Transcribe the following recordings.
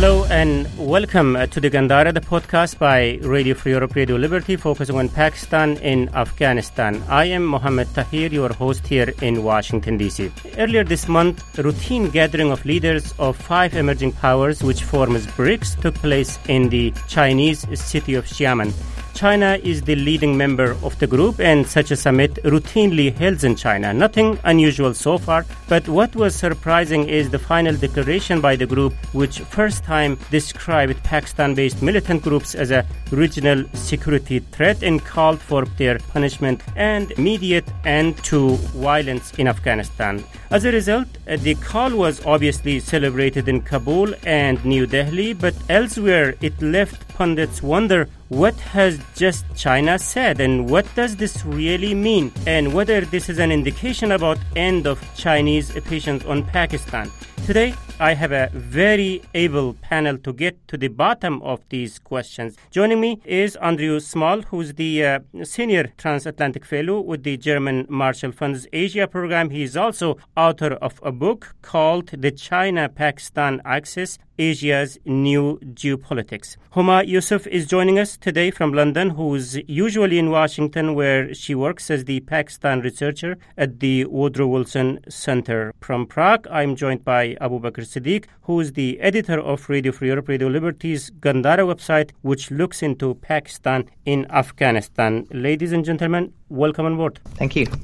Hello and welcome to the Gandhara, the podcast by Radio Free Europe, Radio Liberty, focusing on Pakistan and Afghanistan. I am Mohammed Tahir, your host here in Washington, D.C. Earlier this month, a routine gathering of leaders of 5 emerging powers, which forms BRICS, took place in the Chinese city of Xiamen. China is the leading member of the group, and such a summit routinely held in China. Nothing unusual so far, but what was surprising is the final declaration by the group, which first time described Pakistan-based militant groups as a regional security threat and called for their punishment and immediate end to violence in Afghanistan. As a result, the call was obviously celebrated in Kabul and New Delhi, but elsewhere it left pundits wonder what has just China said and what does this really mean, and whether this is an indication about end of Chinese patience on Pakistan. Today, I have a very able panel to get to the bottom of these questions. Joining me is Andrew Small, who's the Senior Transatlantic Fellow with the German Marshall Fund's Asia program. He is also author of a book called The China-Pakistan Axis, Asia's New Geopolitics. Huma Yusuf is joining us today from London, who's usually in Washington, where she works as the Pakistan researcher at the Woodrow Wilson Center. From Prague, I'm joined by Abu Bakr Siddiq, who is the editor of Radio Free Europe, Radio Liberty's Gandhara website, which looks into Pakistan in Afghanistan. Ladies and gentlemen, welcome on board. Thank you.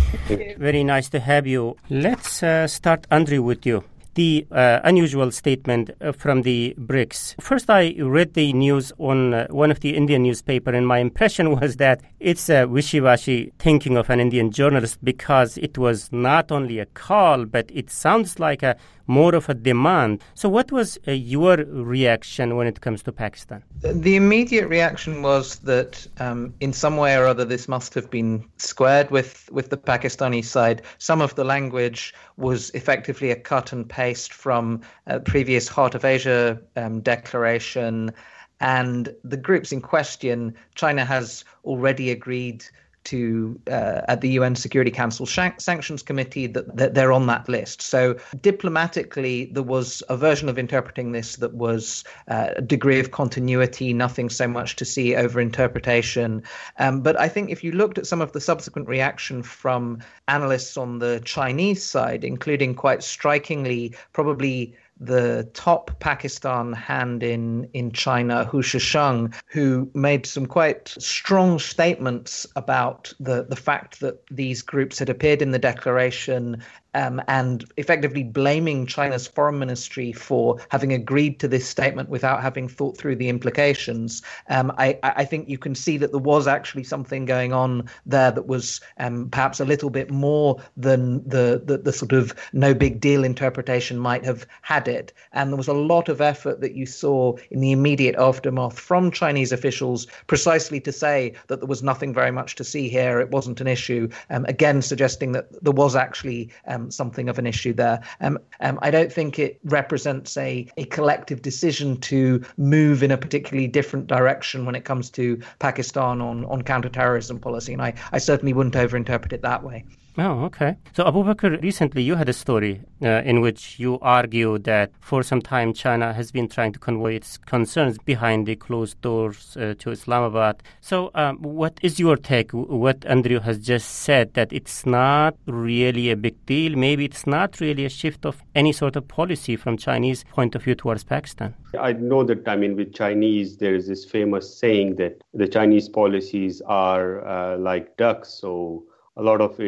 Very nice to have you. Let's start, Andrew, with you. The unusual statement from the BRICS. First, I read the news on one of the Indian newspaper, and my impression was that it's a wishy-washy thinking of an Indian journalist, because it was not only a call, but it sounds like more of a demand. So what was your reaction when it comes to Pakistan? The immediate reaction was that in some way or other this must have been squared with the Pakistani side. Some of the language was effectively a cut and paste from previous Heart of Asia declaration, and the groups in question, China has already agreed to at the UN Security Council Sanctions Committee that they're on that list. So diplomatically, there was a version of interpreting this that was a degree of continuity, nothing so much to see over interpretation. But I think if you looked at some of the subsequent reaction from analysts on the Chinese side, including quite strikingly probably the top Pakistan hand in China, Hu Shisheng, who made some quite strong statements about the fact that these groups had appeared in the declaration, and effectively blaming China's foreign ministry for having agreed to this statement without having thought through the implications. I think you can see that there was actually something going on there that was perhaps a little bit more than the sort of no big deal interpretation might have had it. And there was a lot of effort that you saw in the immediate aftermath from Chinese officials precisely to say that there was nothing very much to see here. It wasn't an issue, again suggesting that there was actually something of an issue there. I don't think it represents a collective decision to move in a particularly different direction when it comes to Pakistan on counterterrorism policy, and I certainly wouldn't overinterpret it that way. Oh, okay. So, Abu Bakr, recently you had a story in which you argued that for some time China has been trying to convey its concerns behind the closed doors to Islamabad. So, what is your take? What Andrew has just said, that it's not really a big deal, maybe it's not really a shift of any sort of policy from Chinese point of view towards Pakistan? I know that, with Chinese, there is this famous saying that the Chinese policies are like ducks, so a lot of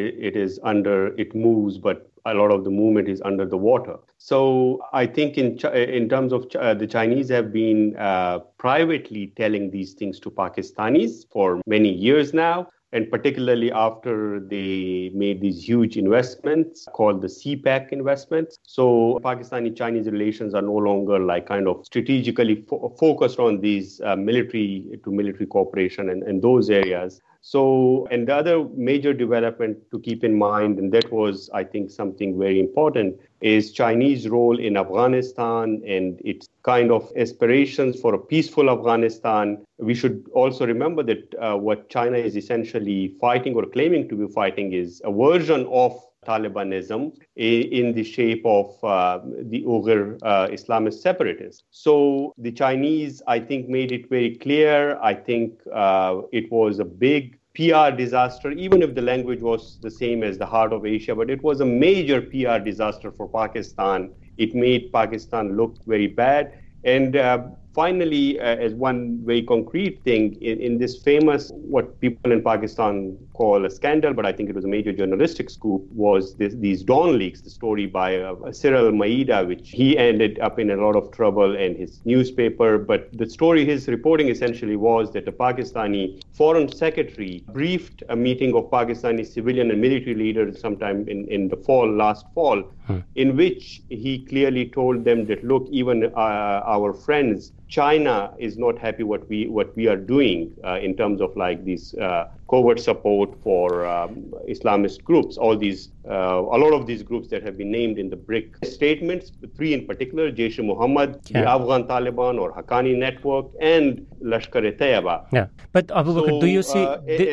it moves, but a lot of the movement is under the water. So I think in terms of the Chinese have been privately telling these things to Pakistanis for many years now, and particularly after they made these huge investments called the CPEC investments. So Pakistani-Chinese relations are no longer like kind of strategically focused on these military cooperation and those areas. So, and the other major development to keep in mind, and that was, I think, something very important, is Chinese role in Afghanistan and its kind of aspirations for a peaceful Afghanistan. We should also remember that what China is essentially fighting or claiming to be fighting is a version of Talibanism in the shape of the Uyghur Islamist separatists. So the Chinese, I think, made it very clear. I think it was a big PR disaster, even if the language was the same as the Heart of Asia, but it was a major PR disaster for Pakistan. It made Pakistan look very bad. And finally, as one very concrete thing, in this famous, what people in Pakistan call a scandal, but I think it was a major journalistic scoop, was these Dawn leaks, the story by Cyril Maida, which he ended up in a lot of trouble and his newspaper. But the story, his reporting essentially was that the Pakistani foreign secretary briefed a meeting of Pakistani civilian and military leaders sometime in the last fall, in which he clearly told them that, look, even our friends, China is not happy what we are doing in terms of like these covert support for Islamist groups. All these, a lot of these groups that have been named in the BRIC statements, three in particular: Jaish-e-Mohammed, the Afghan Taliban or Haqqani Network, and Lashkar-e-Taiba. Yeah, but Abu Bakr, do you see?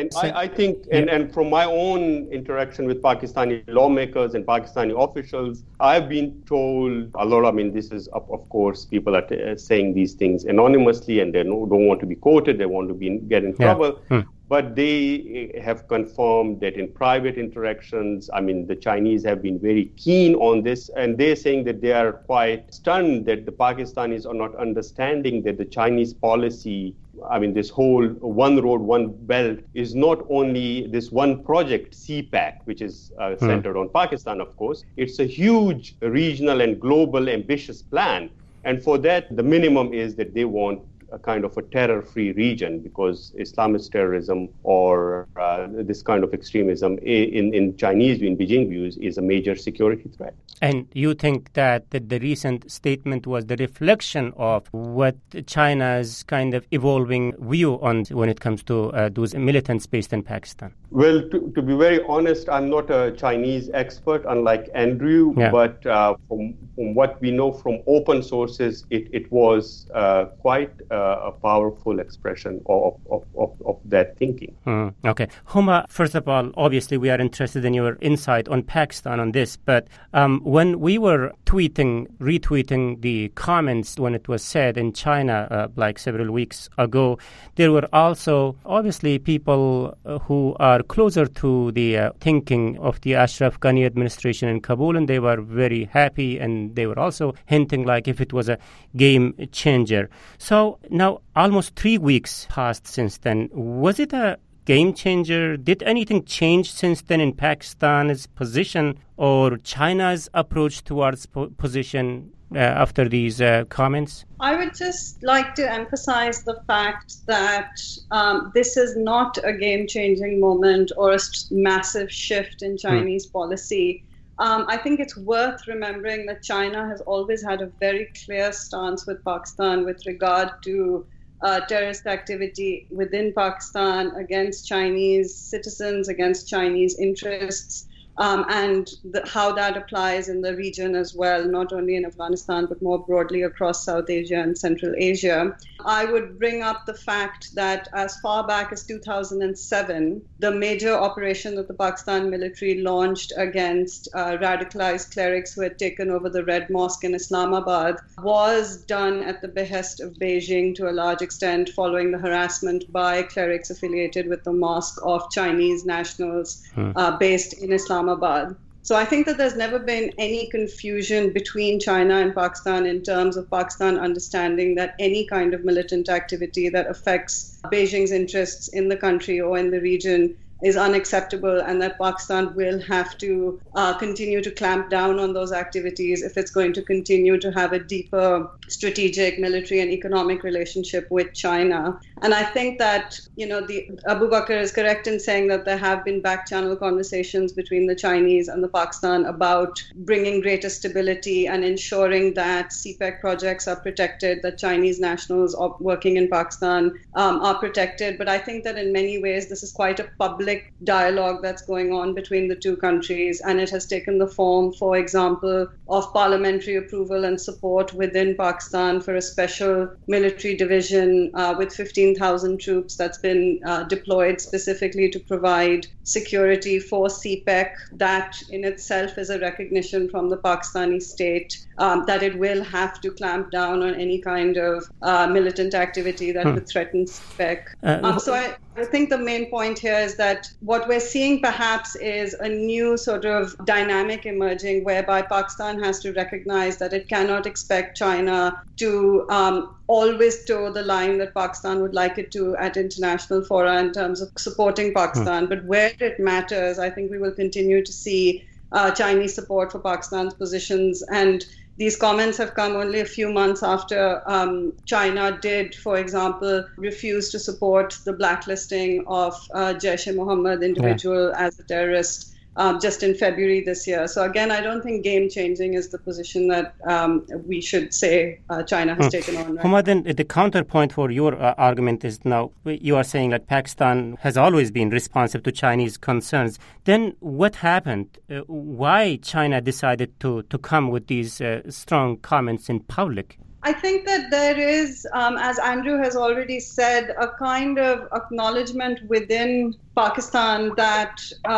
I think, and from my own interaction with Pakistani lawmakers and Pakistani officials, I've been told a lot. I mean, this is of course people are saying these things anonymously, and they don't want to be quoted. They want to get in trouble. But they have confirmed that in private interactions, I mean, the Chinese have been very keen on this, and they're saying that they are quite stunned that the Pakistanis are not understanding that the Chinese policy, I mean, this whole one road, one belt is not only this one project, CPAC, which is centered on Pakistan, of course. It's a huge regional and global ambitious plan. And for that, the minimum is that they want a kind of a terror-free region, because Islamist terrorism or this kind of extremism in Chinese, in Beijing views, is a major security threat. And you think that the recent statement was the reflection of what China's kind of evolving view on when it comes to those militants based in Pakistan? Well, to be very honest, I'm not a Chinese expert, unlike Andrew, but from what we know from open sources, it was quite a powerful expression of that thinking. Okay. Huma, first of all, obviously we are interested in your insight on Pakistan on this, but when we were retweeting the comments when it was said in China like several weeks ago, there were also obviously people who are closer to the thinking of the Ashraf Ghani administration in Kabul, and they were very happy, and they were also hinting like if it was a game changer. So now almost 3 weeks passed since then. Was it a game changer? Did anything change since then in Pakistan's position or China's approach towards position after these comments? I would just like to emphasize the fact that this is not a game-changing moment or a massive shift in Chinese policy. I think it's worth remembering that China has always had a very clear stance with Pakistan with regard to terrorist activity within Pakistan against Chinese citizens, against Chinese interests, and how that applies in the region as well, not only in Afghanistan, but more broadly across South Asia and Central Asia. I would bring up the fact that as far back as 2007, the major operation that the Pakistan military launched against radicalized clerics who had taken over the Red Mosque in Islamabad was done at the behest of Beijing to a large extent, following the harassment by clerics affiliated with the mosque of Chinese nationals based in Islamabad. So I think that there's never been any confusion between China and Pakistan in terms of Pakistan understanding that any kind of militant activity that affects Beijing's interests in the country or in the region is unacceptable, and that Pakistan will have to continue to clamp down on those activities if it's going to continue to have a deeper strategic, military and economic relationship with China. And I think that, Abu Bakr is correct in saying that there have been back-channel conversations between the Chinese and the Pakistan about bringing greater stability and ensuring that CPEC projects are protected, that Chinese nationals working in Pakistan are protected. But I think that in many ways this is quite a public diplomatic dialogue that's going on between the two countries, and it has taken the form, for example, of parliamentary approval and support within Pakistan for a special military division with 15,000 troops that's been deployed specifically to provide security for CPEC. That in itself is a recognition from the Pakistani state that it will have to clamp down on any kind of militant activity that would threaten CPEC. So I think the main point here is that what we're seeing perhaps is a new sort of dynamic emerging whereby Pakistan has to recognize that it cannot expect China to always toe the line that Pakistan would like it to at international fora in terms of supporting Pakistan. But where it matters, I think we will continue to see Chinese support for Pakistan's positions. And these comments have come only a few months after China did, for example, refuse to support the blacklisting of Jaish-e-Mohammed individual as a terrorist just in February this year. So again, I don't think game-changing is the position that we should say China has taken on. Right? Humayun, the counterpoint for your argument is now you are saying that Pakistan has always been responsive to Chinese concerns. Then what happened? Why China decided to come with these strong comments in public? I think that there is, as Andrew has already said, a kind of acknowledgement within Pakistan that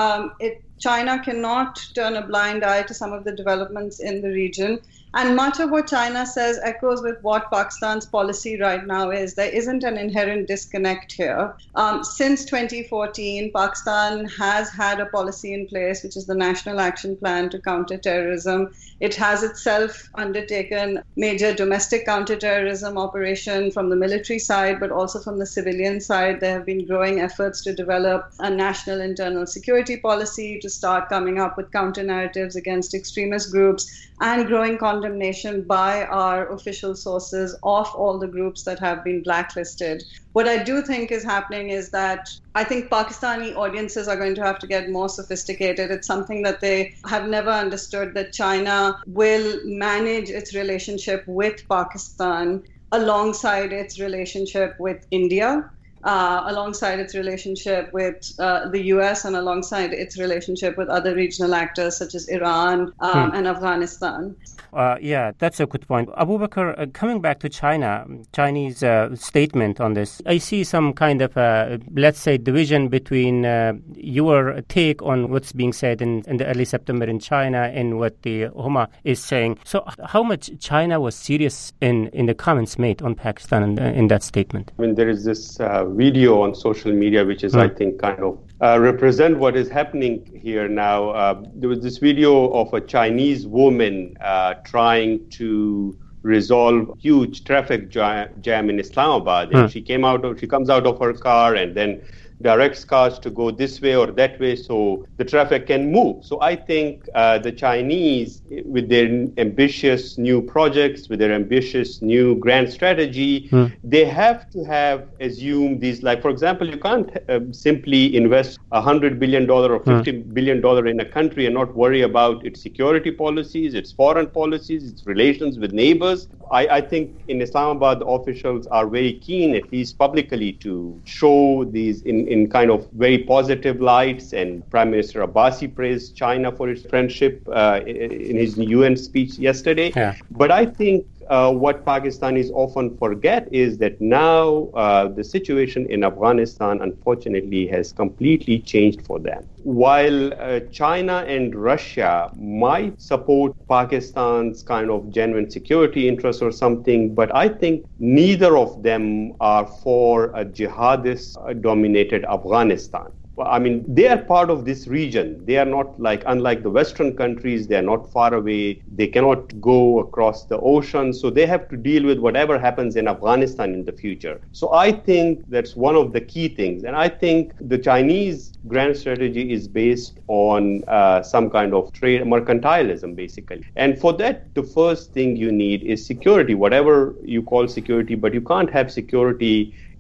China cannot turn a blind eye to some of the developments in the region. And much of what China says echoes with what Pakistan's policy right now is. There isn't an inherent disconnect here. Since 2014, Pakistan has had a policy in place, which is the National Action Plan to Counter Terrorism. It has itself undertaken major domestic counterterrorism operation from the military side, but also from the civilian side. There have been growing efforts to develop a national internal security policy, to start coming up with counter-narratives against extremist groups, and growing condemnation by our official sources of all the groups that have been blacklisted. What I do think is happening is that I think Pakistani audiences are going to have to get more sophisticated. It's something that they have never understood, that China will manage its relationship with Pakistan alongside its relationship with India, alongside its relationship with the US, and alongside its relationship with other regional actors such as Iran and Afghanistan. Yeah, that's a good point. Abu Bakr, coming back to China, Chinese statement on this, I see some kind of, let's say, division between your take on what's being said in the early September in China and what the Huma is saying. So how much China was serious in the comments made on Pakistan in that statement? I mean, there is this video on social media, which is, I think, kind of represent what is happening here now. There was this video of a Chinese woman trying to resolve huge traffic jam in Islamabad. And she comes out of her car and then directs cars to go this way or that way so the traffic can move. So I think the Chinese, with their ambitious new projects, with their ambitious new grand strategy, they have to have assumed these, like, for example, you can't simply invest $100 billion or $50 billion in a country and not worry about its security policies, its foreign policies, its relations with neighbors. I think in Islamabad, the officials are very keen, at least publicly, to show these in kind of very positive lights. And Prime Minister Abbasi praised China for its friendship in his UN speech yesterday. Yeah. But I think what Pakistanis often forget is that now the situation in Afghanistan, unfortunately, has completely changed for them. While China and Russia might support Pakistan's kind of genuine security interests or something, but I think neither of them are for a jihadist-dominated Afghanistan. I mean, they are part of this region. They are not unlike the Western countries, they are not far away. They cannot go across the ocean. So they have to deal with whatever happens in Afghanistan in the future. So I think that's one of the key things. And I think the Chinese grand strategy is based on some kind of trade, mercantilism, basically. And for that, the first thing you need is security, whatever you call security, but you can't have security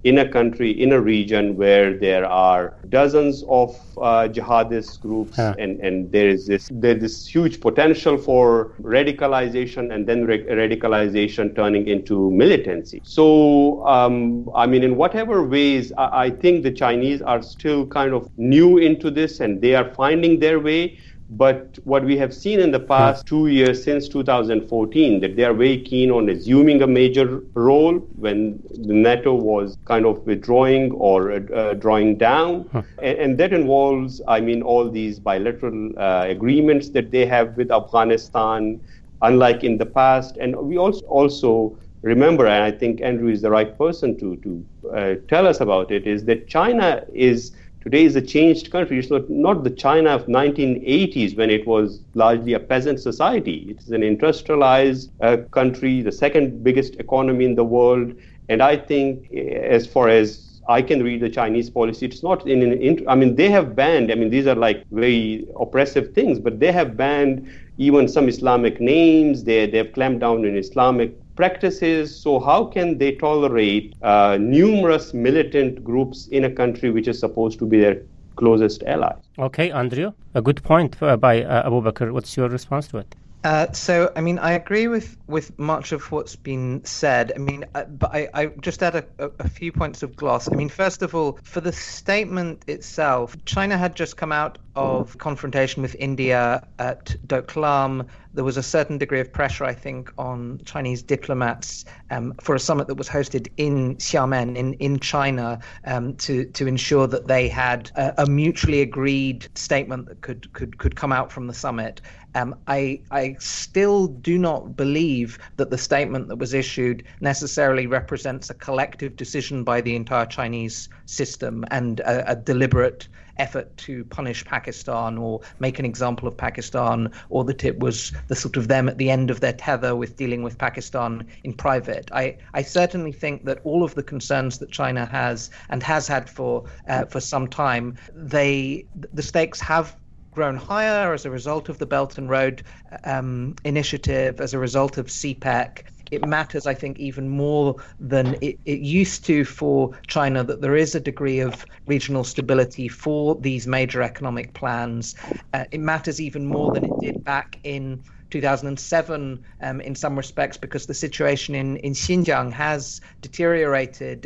in a country, in a region where there are dozens of jihadist groups, and there's this huge potential for radicalization, and then radicalization turning into militancy. So, in whatever ways, I think the Chinese are still kind of new into this, and they are finding their way. But what we have seen in the past 2 years, since 2014, that they are very keen on assuming a major role when the NATO was kind of withdrawing or drawing down. And that involves, all these bilateral agreements that they have with Afghanistan, unlike in the past. And we also remember, and I think Andrew is the right person to tell us about it, is that China today is a changed country. It's not the China of 1980s when it was largely a peasant society. It's an industrialized country, the second biggest economy in the world. And I think as far as I can read the Chinese policy, it's not they have banned, these are like very oppressive things, but they have banned even some Islamic names. They've clamped down on Islamic practices. So how can they tolerate numerous militant groups in a country which is supposed to be their closest ally? Okay, Andrew, a good point by Abu Bakr. What's your response to it? I agree with much of what's been said. But I just add a few points of gloss. First of all, for the statement itself, China had just come out of confrontation with India at Doklam. There was a certain degree of pressure, I think, on Chinese diplomats for a summit that was hosted in Xiamen in China to ensure that they had a mutually agreed statement that could come out from the summit. I still do not believe that the statement that was issued necessarily represents a collective decision by the entire Chinese system and a deliberate effort to punish Pakistan or make an example of Pakistan, or that it was the sort of them at the end of their tether with dealing with Pakistan in private. I certainly think that all of the concerns that China has and has had for some time, the stakes have grown higher as a result of the Belt and Road initiative, as a result of CPEC. It matters, I think, even more than it used to for China that there is a degree of regional stability for these major economic plans. It matters even more than it did back in 2007 in some respects, because the situation in Xinjiang has deteriorated.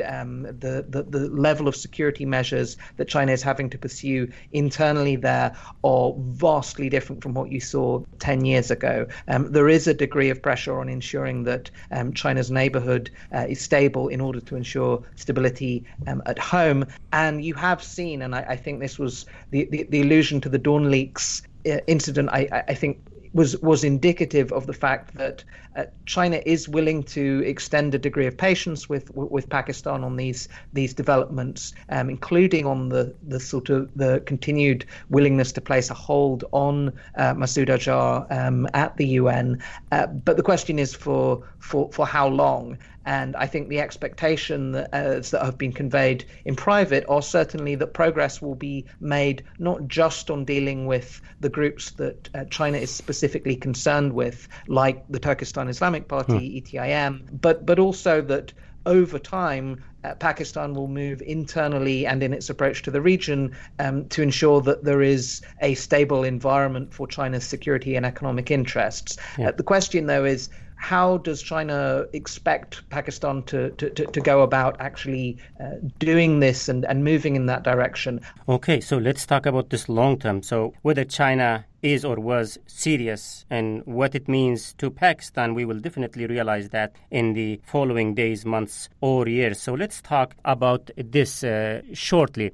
The level of security measures that China is having to pursue internally there are vastly different from what you saw 10 years ago. There is a degree of pressure on ensuring that China's neighborhood is stable in order to ensure stability at home. And you have seen, and I think this was the allusion to the Dawn Leaks incident, I think was indicative of the fact that China is willing to extend a degree of patience with Pakistan on these developments, including on the sort of the continued willingness to place a hold on Masood Azhar at the UN. But the question is for how long? And I think the expectation that have been conveyed in private are certainly that progress will be made not just on dealing with the groups that China is specifically concerned with, like the Turkestan Islamic Party, ETIM, but also that over time, Pakistan will move internally and in its approach to the region to ensure that there is a stable environment for China's security and economic interests. The question, though, is how does China expect Pakistan to go about actually doing this and moving in that direction? Okay, so let's talk about this long term. So whether China is or was serious and what it means to Pakistan, we will definitely realize that in the following days, months, or years. So let's talk about this shortly.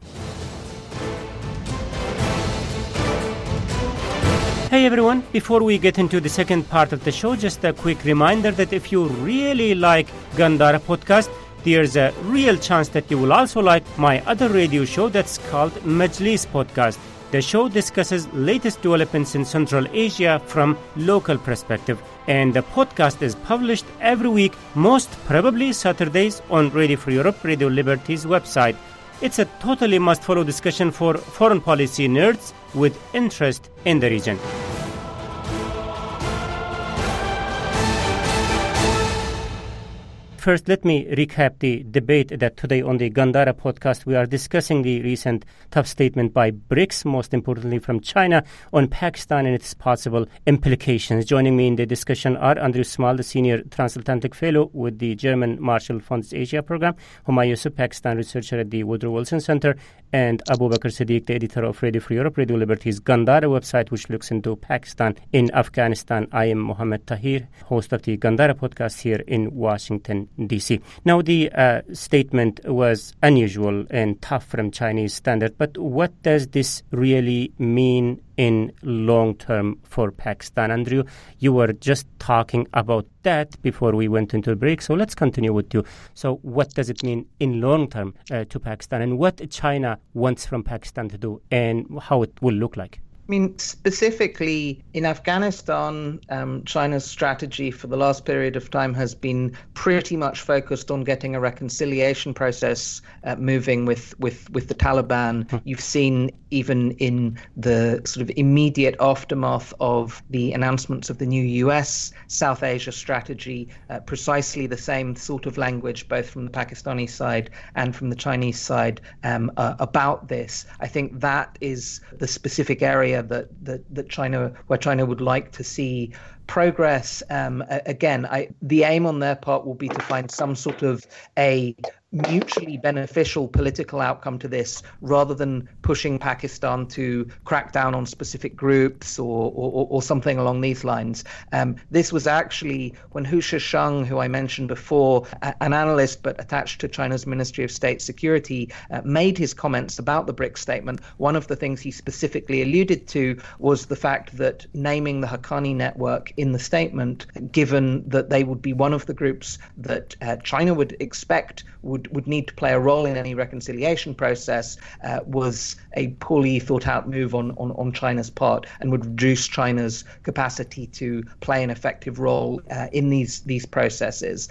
Hey everyone, before we get into the second part of the show, just a quick reminder that if you really like Gandhara podcast, there's a real chance that you will also like my other radio show that's called Majlis Podcast. The show discusses latest developments in Central Asia from local perspective, and the podcast is published every week, most probably Saturdays on Radio Free Europe, Radio Liberty's website. It's a totally must-follow discussion for foreign policy nerds with interest in the region. first, let me recap the debate that today on the Gandhara podcast we are discussing the recent tough statement by BRICS, most importantly from China, on Pakistan and its possible implications. Joining me in the discussion are Andrew Small, the Senior Transatlantic Fellow with the German Marshall Fund's Asia Program, Humayun Yusuf, Pakistan researcher at the Woodrow Wilson Center, and Abu Bakr Siddiq, the editor of Radio Free Europe, Radio Liberty's Gandhara website, which looks into Pakistan in Afghanistan. I am Mohammed Tahir, host of the Gandhara podcast here in Washington, D.C. Now, the statement was unusual and tough from Chinese standard, but what does this really mean in long term for Pakistan? Andrew, you were just talking about that before we went into the break, so let's continue with you. So what does it mean in long term to Pakistan, and what China wants from Pakistan to do, and how it will look like? I mean, specifically in Afghanistan, China's strategy for the last period of time has been pretty much focused on getting a reconciliation process moving with the Taliban. You've seen even in the sort of immediate aftermath of the announcements of the new US South Asia strategy, precisely the same sort of language, both from the Pakistani side and from the Chinese side, about this. I think that is the specific area that China would like to see progress. The aim on their part will be to find some sort of a mutually beneficial political outcome to this, rather than pushing Pakistan to crack down on specific groups or something along these lines. This was actually when Hu Shisheng, who I mentioned before, an analyst but attached to China's Ministry of State Security, made his comments about the BRICS statement. One of the things he specifically alluded to was the fact that naming the Haqqani network in the statement, given that they would be one of the groups that China would expect would need to play a role in any reconciliation process, was a poorly thought out move on China's part, and would reduce China's capacity to play an effective role in these processes.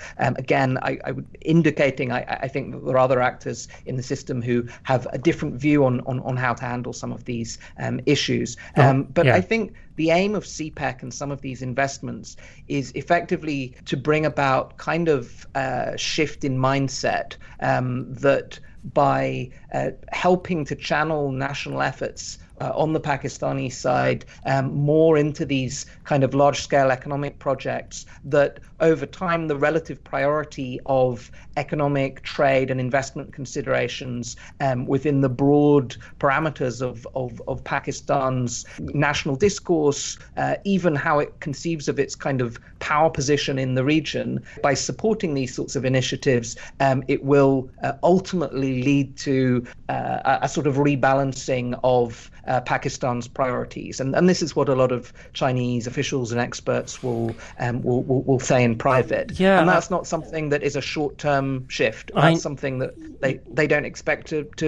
I would indicating I think that there are other actors in the system who have a different view on how to handle some of these issues. I think the aim of CPEC and some of these investments is effectively to bring about kind of a shift in mindset, that by helping to channel national efforts on the Pakistani side more into these kind of large-scale economic projects, that over time the relative priority of economic, trade and investment considerations within the broad parameters of Pakistan's national discourse, even how it conceives of its kind of power position in the region, by supporting these sorts of initiatives, it will ultimately lead to a sort of rebalancing of Pakistan's priorities, and this is what a lot of Chinese officials and experts will say in private. And that's not something that is a short-term shift. That's something that they don't expect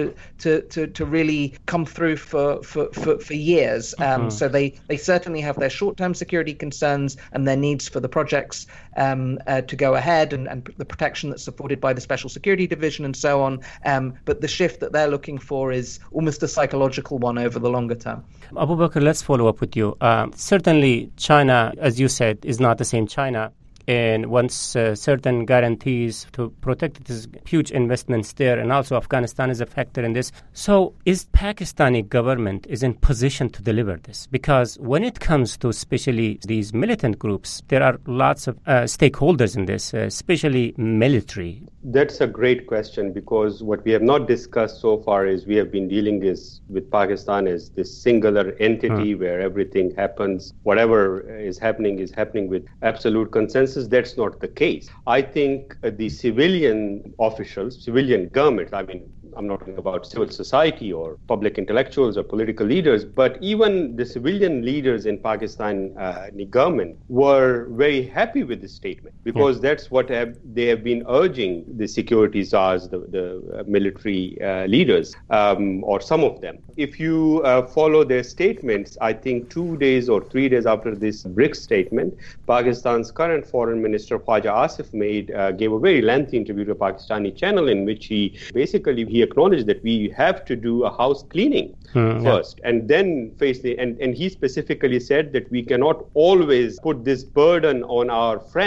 to really come through for years. So they certainly have their short-term security concerns and their needs for the projects to go ahead, and the protection that's afforded by the Special Security Division and so on. But the shift that they're looking for is almost a psychological one over the longer term. Abu Bakr, let's follow up with you. Certainly, China, as you said, is not the same China, and wants certain guarantees to protect its huge investments there, and also Afghanistan is a factor in this. So is Pakistani government is in position to deliver this? Because when it comes to especially these militant groups, there are lots of stakeholders in this, especially military. That's a great question, because what we have not discussed so far is we have been dealing with Pakistan as this singular entity where everything happens, whatever is happening with absolute consensus. That's not the case. I think the civilian officials, civilian government, I mean, I'm not talking about civil society or public intellectuals or political leaders, but even the civilian leaders in Pakistan government were very happy with this statement, because that's what they have been urging the security czars, the military leaders, or some of them. If you follow their statements, I think 2 days or 3 days after this BRICS statement, Pakistan's current foreign minister Khwaja Asif gave a very lengthy interview to a Pakistani channel in which he acknowledged that we have to do a house cleaning first, and then face and he specifically said that we cannot always put this burden on our friends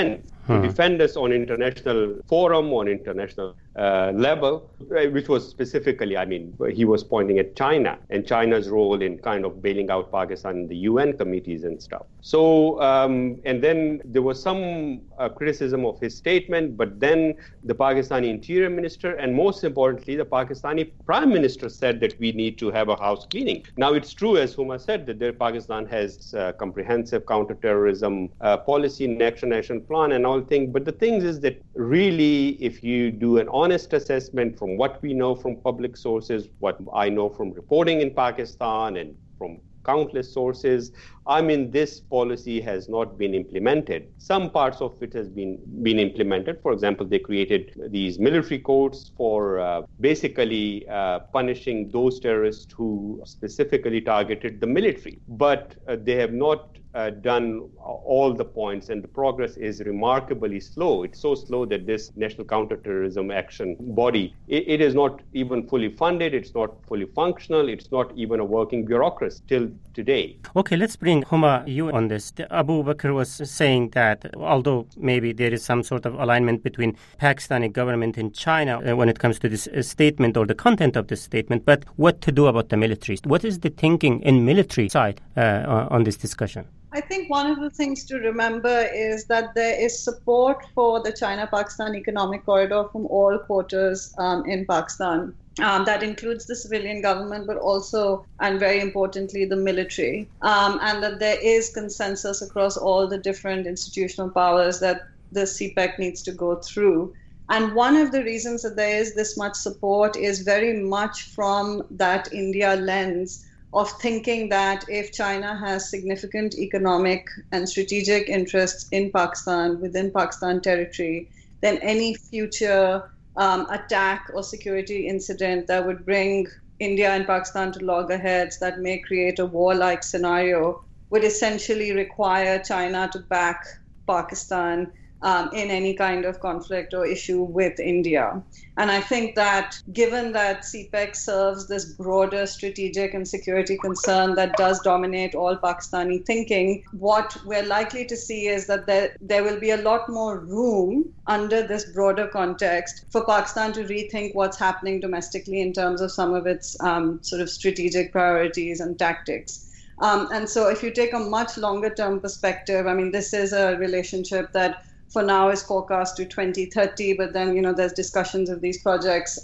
to defend us on international forum, on international level, which was specifically, he was pointing at China and China's role in kind of bailing out Pakistan in the UN committees and stuff. So, and then there was some criticism of his statement, but then the Pakistani Interior Minister and most importantly, the Pakistani Prime Minister said that we need to have a house cleaning. Now, it's true, as Huma said, that Pakistan has a comprehensive counterterrorism policy, next action plan and all things. But the thing is that really, if you do an honest assessment from what we know from public sources, what I know from reporting in Pakistan and from countless sources, this policy has not been implemented. Some parts of it has been implemented. For example, they created these military courts for basically punishing those terrorists who specifically targeted the military. But they have not done all the points, and the progress is remarkably slow. It's so slow that this National Counterterrorism Action Body, it is not even fully funded, it's not fully functional, it's not even a working bureaucracy till today. Okay, let's bring Huma, you on this. Abu Bakr was saying that although maybe there is some sort of alignment between Pakistani government and China when it comes to this statement or the content of this statement, but what to do about the military? What is the thinking in military side on this discussion? I think one of the things to remember is that there is support for the China-Pakistan economic corridor from all quarters in Pakistan. That includes the civilian government, but also, and very importantly, the military. And that there is consensus across all the different institutional powers that the CPEC needs to go through. And one of the reasons that there is this much support is very much from that India lens of thinking that if China has significant economic and strategic interests in Pakistan, within Pakistan territory, then any future attack or security incident that would bring India and Pakistan to loggerheads that may create a war-like scenario would essentially require China to back Pakistan in any kind of conflict or issue with India. And I think that given that CPEC serves this broader strategic and security concern that does dominate all Pakistani thinking, what we're likely to see is that there will be a lot more room under this broader context for Pakistan to rethink what's happening domestically in terms of some of its sort of strategic priorities and tactics. And so if you take a much longer term perspective, this is a relationship that for now is forecast to 2030, but then, there's discussions of these projects,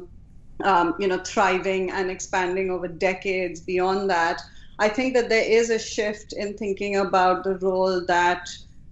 thriving and expanding over decades beyond that. I think that there is a shift in thinking about the role that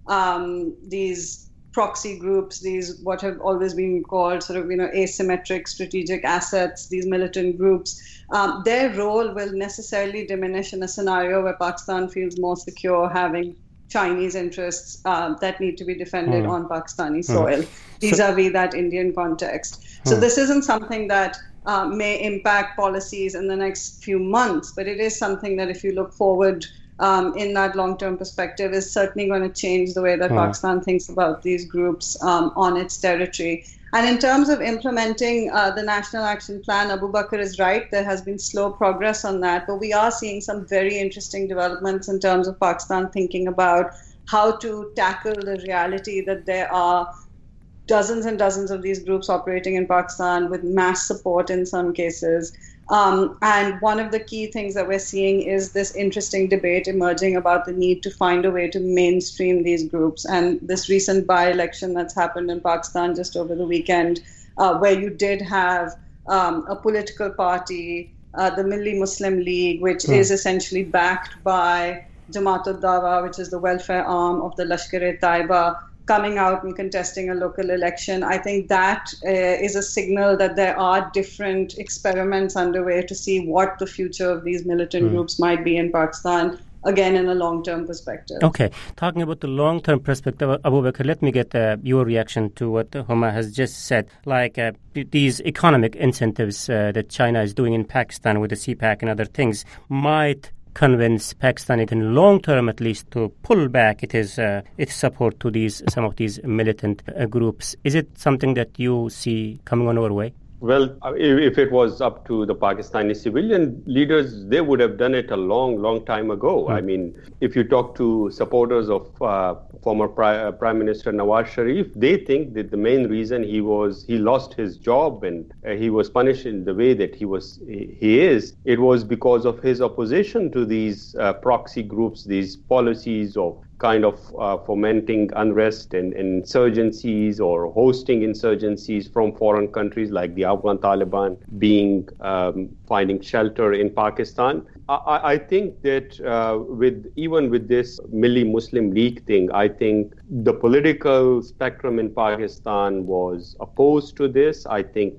these proxy groups, these what have always been called sort of, asymmetric strategic assets, these militant groups, their role will necessarily diminish in a scenario where Pakistan feels more secure having Chinese interests that need to be defended on Pakistani soil, vis-a-vis that Indian context. So this isn't something that may impact policies in the next few months, but it is something that if you look forward in that long-term perspective is certainly going to change the way that Pakistan thinks about these groups on its territory. And in terms of implementing the National Action Plan, Abu Bakr is right. There has been slow progress on that, but we are seeing some very interesting developments in terms of Pakistan thinking about how to tackle the reality that there are dozens and dozens of these groups operating in Pakistan with mass support in some cases. And one of the key things that we're seeing is this interesting debate emerging about the need to find a way to mainstream these groups. And this recent by-election that's happened in Pakistan just over the weekend, where you did have a political party, the Milli Muslim League, which is essentially backed by Jamaat-ud-Dawa, which is the welfare arm of the Lashkar-e-Taiba, coming out and contesting a local election. I think that is a signal that there are different experiments underway to see what the future of these militant groups might be in Pakistan, again, in a long-term perspective. Okay. Talking about the long-term perspective, Abu Bakr, let me get your reaction to what Huma has just said. Like these economic incentives that China is doing in Pakistan with the CPEC and other things might convince Pakistan, in long term at least, to pull back its support to some of these militant groups. Is it something that you see coming on our way? Well, if it was up to the Pakistani civilian leaders, they would have done it a long, long time ago. I mean, if you talk to supporters of former Prime Minister Nawaz Sharif, they think that the main reason he lost his job and he was punished in the way that he is, it was because of his opposition to these proxy groups, these policies of kind of fomenting unrest and insurgencies or hosting insurgencies from foreign countries like the Afghan Taliban finding shelter in Pakistan. I think that even with this Milli Muslim League thing, I think the political spectrum in Pakistan was opposed to this. I think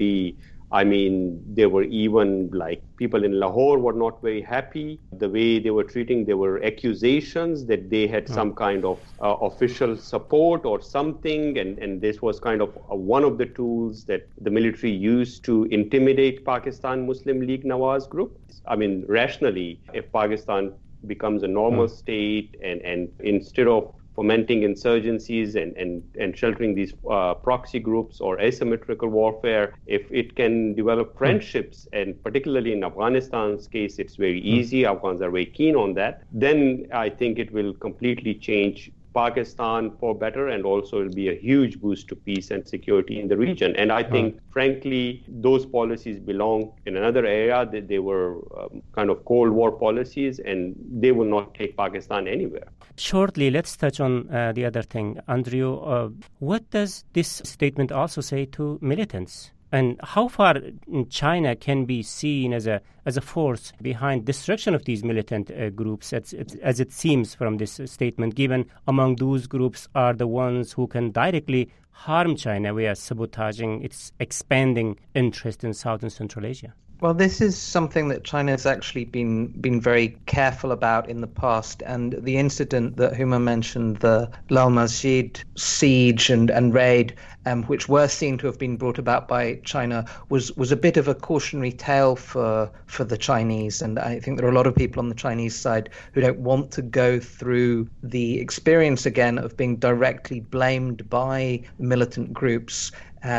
there were even like people in Lahore were not very happy the way they were treating. There were accusations that they had some kind of official support or something. And this was kind of one of the tools that the military used to intimidate Pakistan Muslim League Nawaz group. I mean, rationally, if Pakistan becomes a normal state and instead of fomenting insurgencies and sheltering these proxy groups or asymmetrical warfare, if it can develop friendships, and particularly in Afghanistan's case, it's very easy. Afghans are very keen on that. Then I think it will completely change Pakistan for better, and also it'll be a huge boost to peace and security in the region. And I think, frankly, those policies belong in another era. That they were kind of Cold War policies, and they will not take Pakistan anywhere. Shortly, let's touch on the other thing. Andrew, what does this statement also say to militants? And how far China can be seen as a force behind destruction of these militant groups, as it seems from this statement, given among those groups are the ones who can directly harm China via sabotaging its expanding interest in South and Central Asia? Well, this is something that China's actually been very careful about in the past, and the incident that Huma mentioned, the Lal Masjid siege and raid, which were seen to have been brought about by China, was a bit of a cautionary tale for the Chinese. And I think there are a lot of people on the Chinese side who don't want to go through the experience again of being directly blamed by militant groups.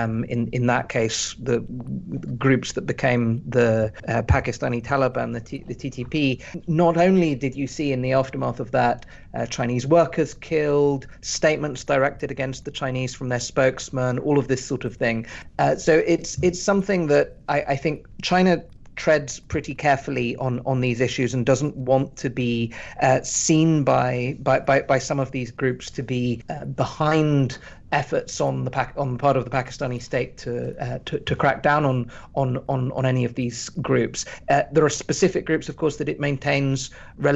In that case, the groups that became the Pakistani Taliban, the TTP. Not only did you see in the aftermath of that Chinese workers killed, statements directed against the Chinese from their spokesman, all of this sort of thing. So it's something that I think China treads pretty carefully on these issues and doesn't want to be seen by some of these groups to be behind efforts on the part of the Pakistani state to crack down on any of these groups. There are specific groups, of course, that it has maintained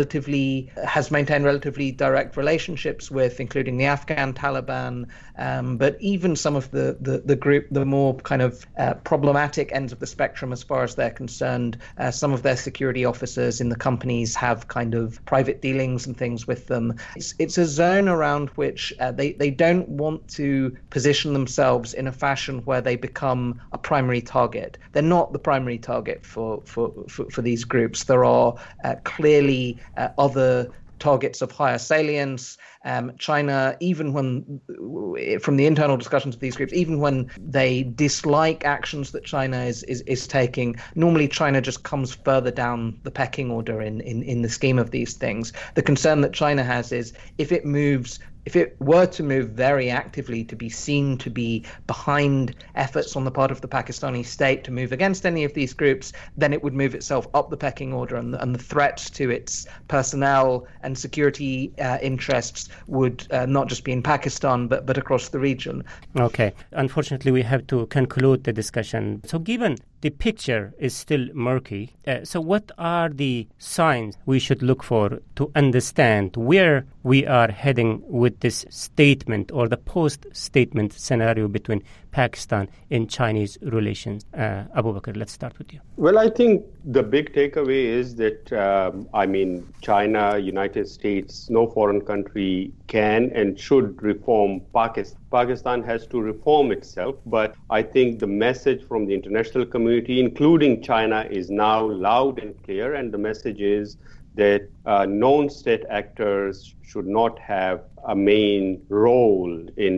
relatively direct relationships with, including the Afghan Taliban, but even some of the more kind of problematic ends of the spectrum as far as they're concerned. Some of their security officers in the companies have kind of private dealings and things with them. It's a zone around which they don't want to position themselves in a fashion where they become a primary target. They're not the primary target for these groups. There are clearly other targets of higher salience. China, even when, from the internal discussions of these groups, even when they dislike actions that China is taking, normally China just comes further down the pecking order in the scheme of these things. The concern that China has is if it were to move very actively to be seen to be behind efforts on the part of the Pakistani state to move against any of these groups, then it would move itself up the pecking order, and the threats to its personnel and security interests would not just be in Pakistan, but across the region. Okay. Unfortunately, we have to conclude the discussion. So given the picture is still murky, so what are the signs we should look for to understand where we are heading with this statement or the post-statement scenario between Pakistan and Chinese relations? Abu Bakr, let's start with you. Well, I think the big takeaway is that, China, United States, no foreign country can and should reform Pakistan. Pakistan has to reform itself, but I think the message from the international community, including China, is now loud and clear, and the message is that non-state actors should not have a main role in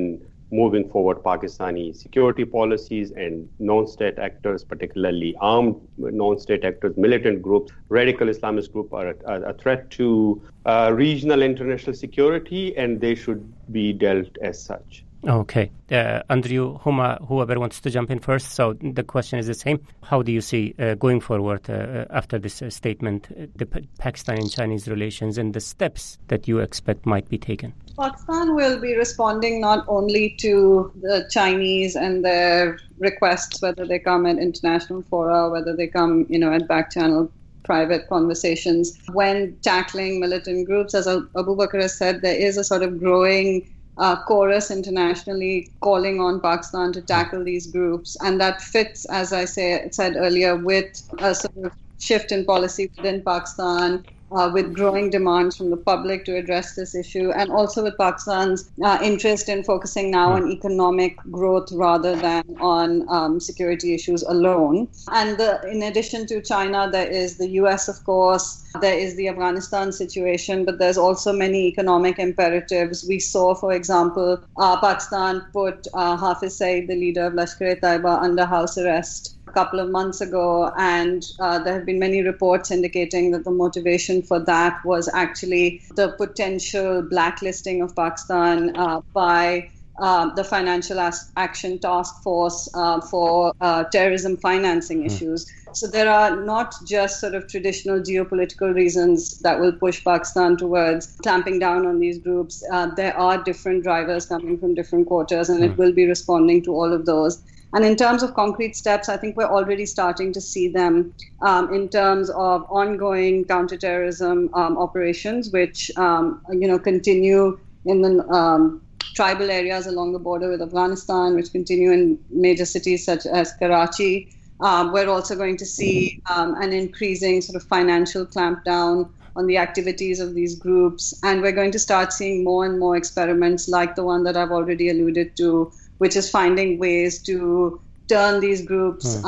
moving forward Pakistani security policies and non-state actors, particularly armed non-state actors, militant groups, radical Islamist groups are a threat to regional international security, and they should be dealt as such. Okay. Andrew, Huma, whoever wants to jump in first. So the question is the same. How do you see going forward after this statement, the Pakistan and Chinese relations and the steps that you expect might be taken? Pakistan will be responding not only to the Chinese and their requests, whether they come at international fora, whether they come, at back channel private conversations. When tackling militant groups, as Abu Bakr has said, there is a sort of growing chorus internationally calling on Pakistan to tackle these groups. And that fits, as I said earlier, with a sort of shift in policy within Pakistan, with growing demands from the public to address this issue, and also with Pakistan's interest in focusing now on economic growth rather than on security issues alone. And in addition to China, there is the US, of course, there is the Afghanistan situation, but there's also many economic imperatives. We saw, for example, Pakistan put Hafiz Saeed, the leader of Lashkar-e-Taiba, under house arrest a couple of months ago, and there have been many reports indicating that the motivation for that was actually the potential blacklisting of Pakistan by the Financial Action Task Force for terrorism financing issues. So there are not just sort of traditional geopolitical reasons that will push Pakistan towards clamping down on these groups. There are different drivers coming from different quarters, and it will be responding to all of those. And in terms of concrete steps, I think we're already starting to see them in terms of ongoing counterterrorism operations, which continue in the tribal areas along the border with Afghanistan, which continue in major cities such as Karachi. We're also going to see an increasing sort of financial clampdown on the activities of these groups. And we're going to start seeing more and more experiments like the one that I've already alluded to, which is finding ways to turn these groups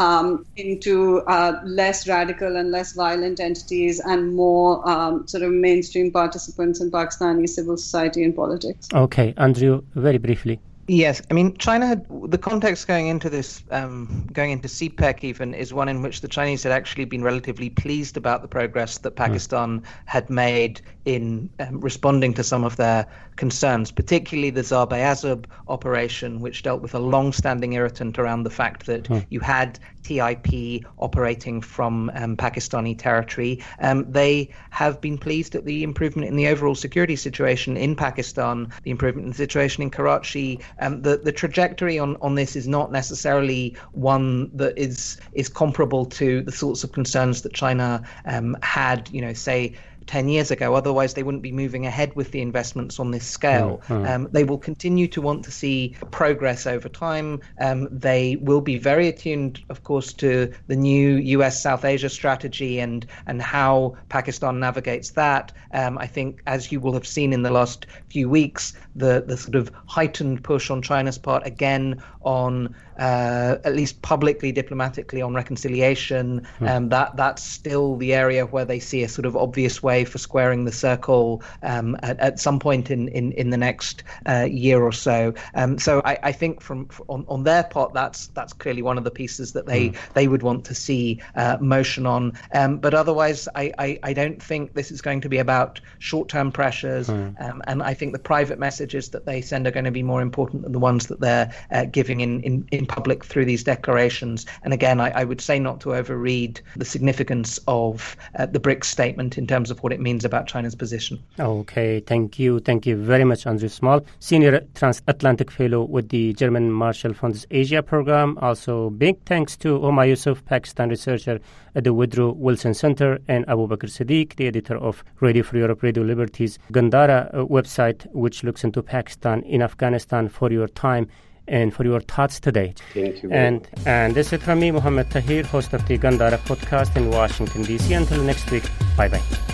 into less radical and less violent entities and more sort of mainstream participants in Pakistani civil society and politics. Okay, Andrew, very briefly. Yes, I mean, China, the context going into this, going into CPEC even, is one in which the Chinese had actually been relatively pleased about the progress that Pakistan had made in responding to some of their concerns, particularly the Zar-Bayazub operation, which dealt with a long-standing irritant around the fact that you had TIP operating from Pakistani territory. They have been pleased at the improvement in the overall security situation in Pakistan, the improvement in the situation in Karachi. The trajectory on this is not necessarily one that is comparable to the sorts of concerns that China had, say, 10 years ago. Otherwise, they wouldn't be moving ahead with the investments on this scale. They will continue to want to see progress over time. They will be very attuned, of course, to the new US South Asia strategy and how Pakistan navigates that. I think, as you will have seen in the last few weeks, the sort of heightened push on China's part, again, on at least publicly, diplomatically, on reconciliation, that's still the area where they see a sort of obvious way for squaring the circle at some point in the next year or so. So I think on their part, that's clearly one of the pieces that they would want to see motion on. But otherwise, I don't think this is going to be about short-term pressures, and I think the private messages that they send are going to be more important than the ones that they're giving in public through these declarations. And again, I would say not to overread the significance of the BRICS statement in terms of what it means about China's position. Okay, thank you very much, Andrew Small, Senior Transatlantic Fellow with the German Marshall Fund's Asia Program. Also, big thanks to Huma Yusuf, Pakistan researcher at the Woodrow Wilson Center, and Abu Bakr Siddiq, the editor of Radio Free Europe, Radio Liberty's Gandhara website, which looks into Pakistan in Afghanistan, for your time and for your thoughts today. Thank you. And this is from me, Mohammed Tahir, host of the Gandhara podcast in Washington, D.C. Until next week, bye-bye.